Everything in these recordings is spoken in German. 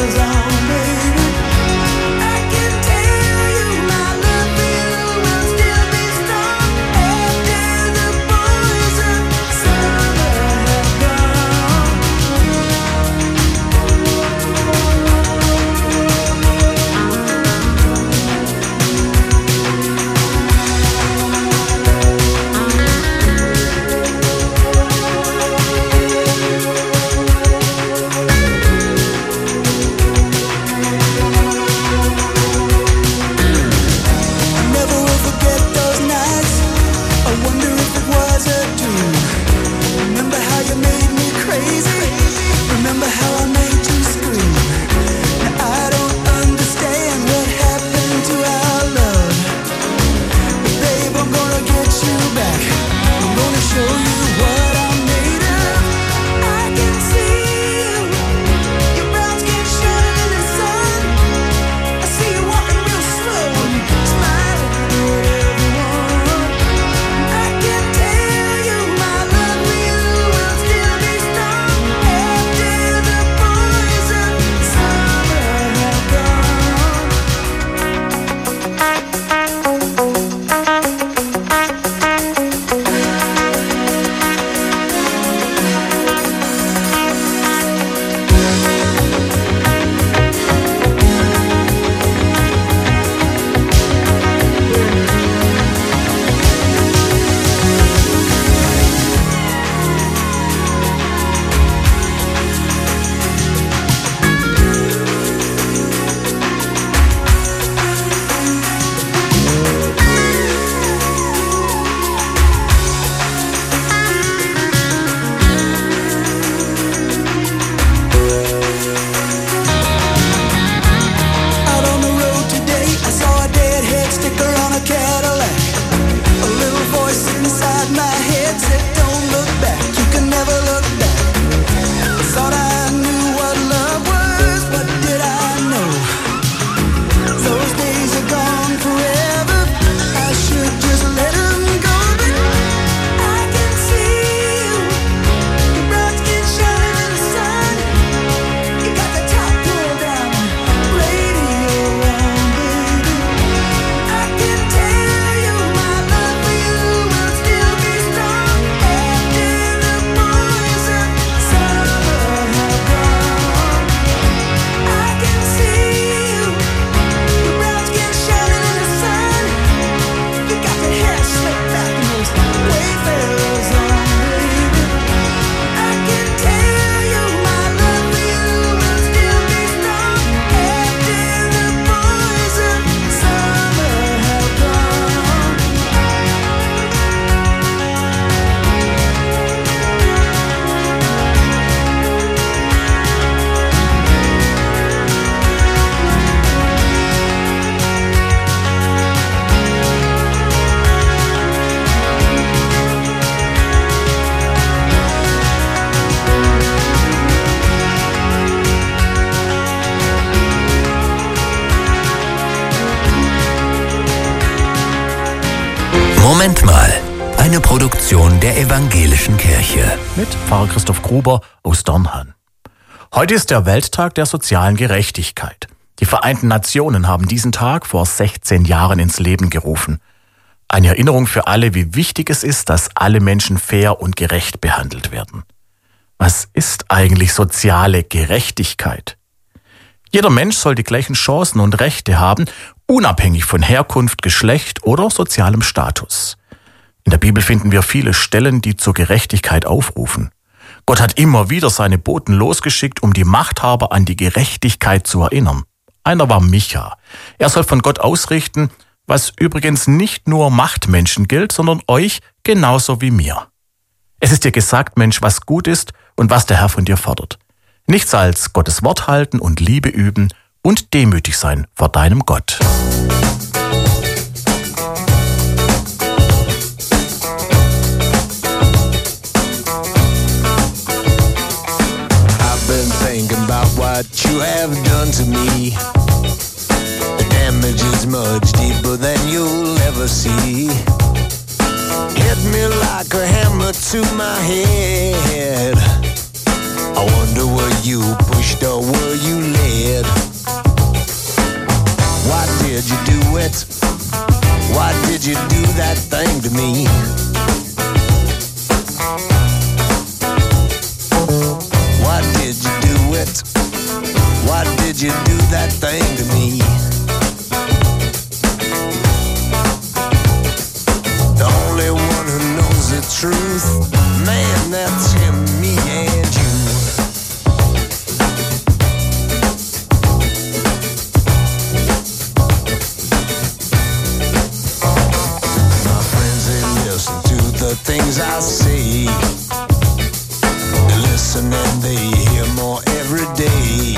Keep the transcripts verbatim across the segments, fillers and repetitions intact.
Moment mal, eine Produktion der Evangelischen Kirche. Mit Pfarrer Christoph Gruber aus Dornhan. Heute ist der Welttag der sozialen Gerechtigkeit. Die Vereinten Nationen haben diesen Tag vor sechzehn Jahren ins Leben gerufen. Eine Erinnerung für alle, wie wichtig es ist, dass alle Menschen fair und gerecht behandelt werden. Was ist eigentlich soziale Gerechtigkeit? Jeder Mensch soll die gleichen Chancen und Rechte haben, unabhängig von Herkunft, Geschlecht oder sozialem Status. In der Bibel finden wir viele Stellen, die zur Gerechtigkeit aufrufen. Gott hat immer wieder seine Boten losgeschickt, um die Machthaber an die Gerechtigkeit zu erinnern. Einer war Micha. Er soll von Gott ausrichten, was übrigens nicht nur Machtmenschen gilt, sondern euch genauso wie mir. Es ist dir gesagt, Mensch, was gut ist und was der Herr von dir fordert. Nichts als Gottes Wort halten und Liebe üben und demütig sein vor deinem Gott. I've been thinking about what you have done to me. The damage is much deeper than you'll ever see. Hit me like a hammer to my head. I wonder were you pushed or were you led? did you do that thing to me? Why did you do it? Why did you do that thing to me? The only one who knows the truth, man, that's him, me and you. My friends, they listen to the things I say. They listen and they hear more every day.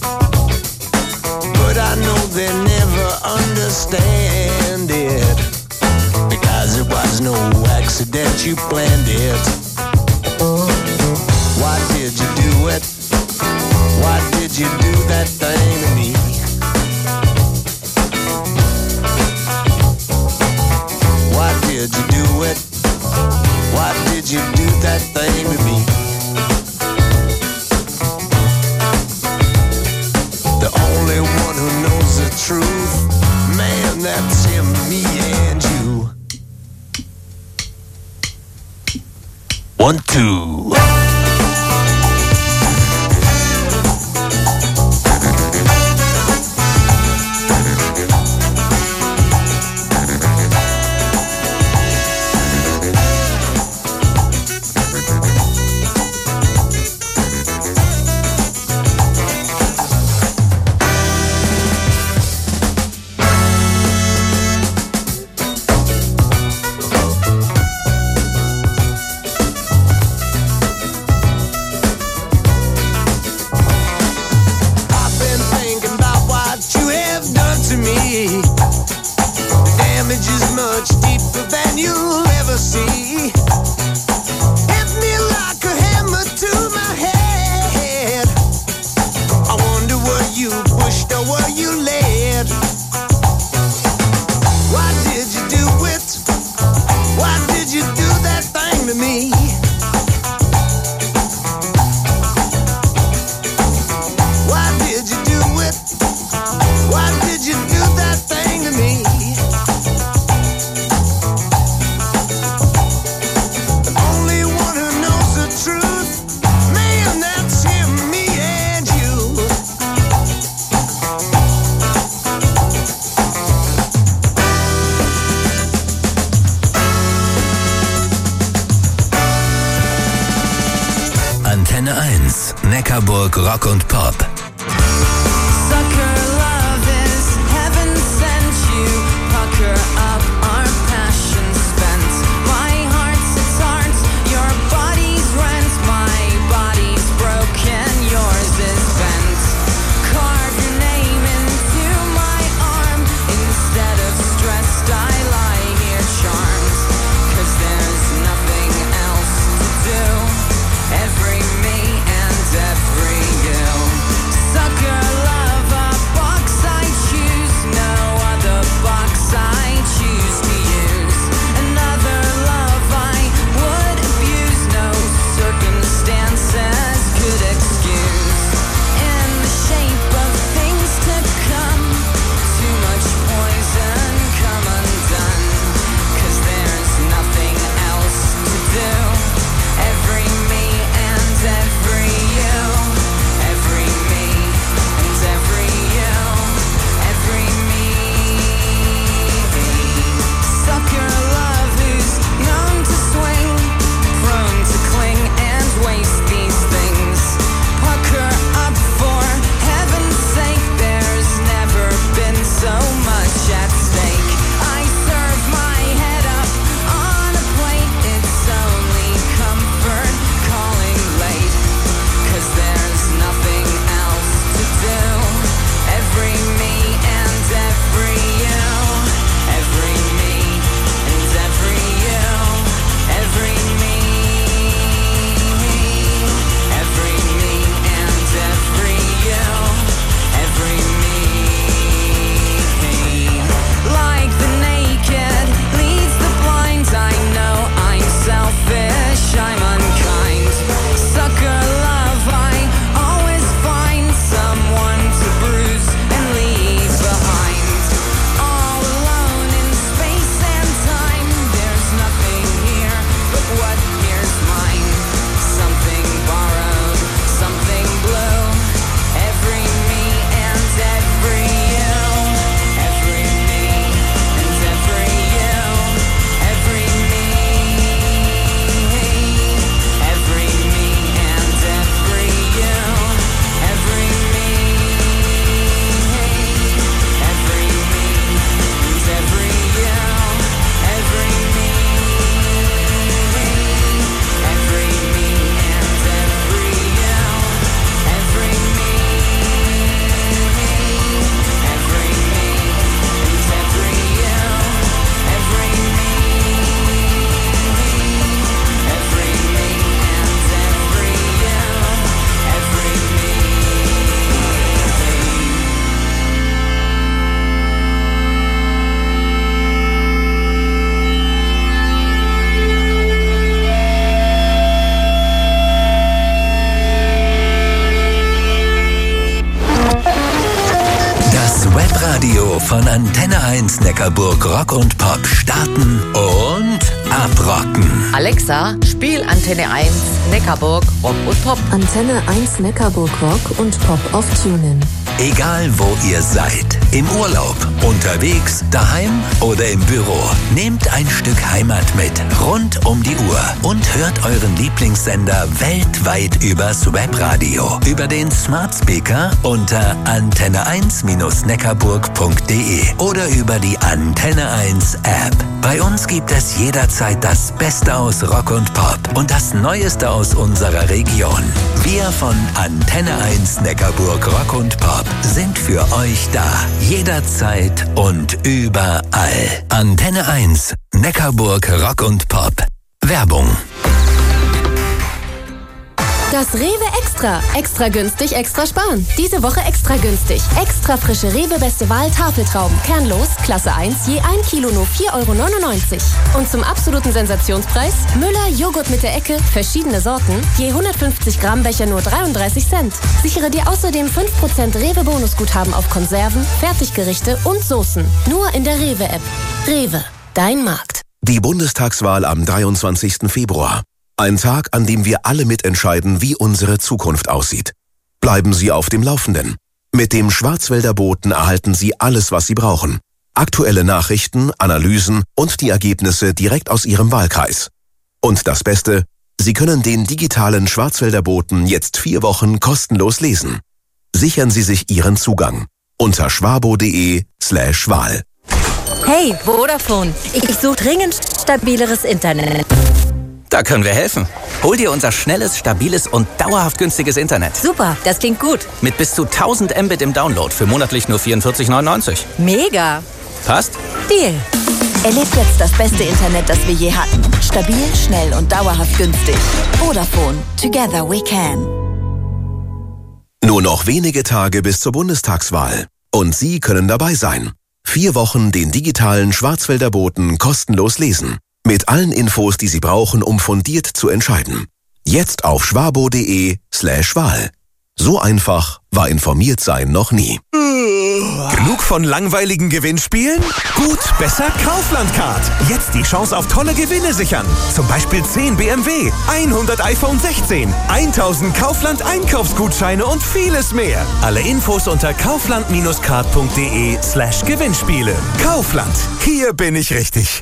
But I know they never understand it, because it was no accident, you planned it. Why did you do it? Why did you do that thing to me? Why did you do it? Why did you do that thing to me? The only one who knows the truth, man, that's him, me and you. One, two. Antenne eins, Neckarburg Rock und Pop. Radio von Antenne eins Neckarburg Rock und Pop starten und abrocken. Alexa, spiel Antenne eins Neckarburg Rock und Pop. Antenne eins Neckarburg Rock und Pop auf TuneIn. Egal wo ihr seid, im Urlaub, unterwegs, daheim oder im Büro, nehmt ein Stück Heimat mit, rund um die Uhr und hört euren Lieblingssender weltweit übers Webradio, über den Smart Speaker unter antenne eins neckarburg punkt de oder über die Antenne eins App. Bei uns gibt es jederzeit das Beste aus Rock und Pop und das Neueste aus unserer Region. Wir von Antenne eins Neckarburg Rock und Pop sind für euch da. Jederzeit und überall. Antenne eins Neckarburg Rock und Pop. Werbung. Das Rewe Extra. Extra günstig, extra sparen. Diese Woche extra günstig. Extra frische Rewe Beste Wahl Tafeltrauben. Kernlos, Klasse eins, je ein Kilo nur vier Euro neunundneunzig. Und zum absoluten Sensationspreis Müller Joghurt mit der Ecke, verschiedene Sorten, je hundertfünfzig Gramm Becher nur dreiunddreißig Cent. Sichere dir außerdem fünf Prozent Rewe Bonusguthaben auf Konserven, Fertiggerichte und Soßen. Nur in der Rewe App. Rewe, dein Markt. Die Bundestagswahl am dreiundzwanzigsten Februar. Ein Tag, an dem wir alle mitentscheiden, wie unsere Zukunft aussieht. Bleiben Sie auf dem Laufenden. Mit dem Schwarzwälder Boten erhalten Sie alles, was Sie brauchen. Aktuelle Nachrichten, Analysen und die Ergebnisse direkt aus Ihrem Wahlkreis. Und das Beste, Sie können den digitalen Schwarzwälder Boten jetzt vier Wochen kostenlos lesen. Sichern Sie sich Ihren Zugang unter schwabo.de slash Wahl. Hey, Vodafone, ich suche dringend stabileres Internet. Da können wir helfen. Hol dir unser schnelles, stabiles und dauerhaft günstiges Internet. Super, das klingt gut. Mit bis zu tausend Mbit im Download für monatlich nur vierundvierzig neunundneunzig. Mega. Passt? Deal. Erlebt jetzt das beste Internet, das wir je hatten. Stabil, schnell und dauerhaft günstig. Vodafone. Together we can. Nur noch wenige Tage bis zur Bundestagswahl. Und Sie können dabei sein. Vier Wochen den digitalen Schwarzwälder Boten kostenlos lesen. Mit allen Infos, die Sie brauchen, um fundiert zu entscheiden. Jetzt auf schwabo.de slash Wahl. So einfach war informiert sein noch nie. Genug von langweiligen Gewinnspielen? Gut, besser Kaufland-Card. Jetzt die Chance auf tolle Gewinne sichern. Zum Beispiel zehn B M W, hundert iPhone sechzehn, tausend Kaufland-Einkaufsgutscheine und vieles mehr. Alle Infos unter kaufland-card.de slash Gewinnspiele. Kaufland, hier bin ich richtig.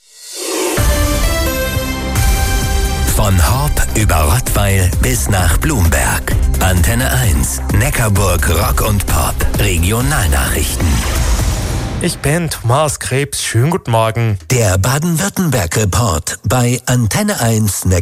Von Horb über Rottweil bis nach Blumberg. Antenne eins, Neckarburg Rock und Pop. Regionalnachrichten. Ich bin Thomas Krebs. Schönen guten Morgen. Der Baden-Württemberg-Report bei Antenne eins Neckarburg.